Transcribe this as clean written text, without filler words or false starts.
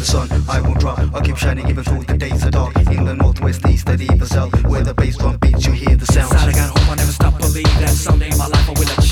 sun, I won't drop. I'll keep shining even through the days are dark. In the northwest, east, and even south, where the bass drum beats, you hear the sound. Inside I got hope, I never stop believe that someday in my life I will achieve